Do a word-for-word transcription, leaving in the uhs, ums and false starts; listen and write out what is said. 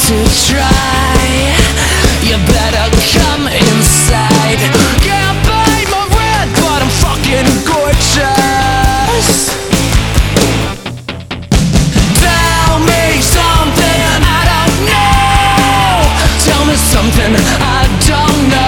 to try, you better come inside. Can't pay my rent, but I'm fucking gorgeous. Tell me something I don't know. Tell me something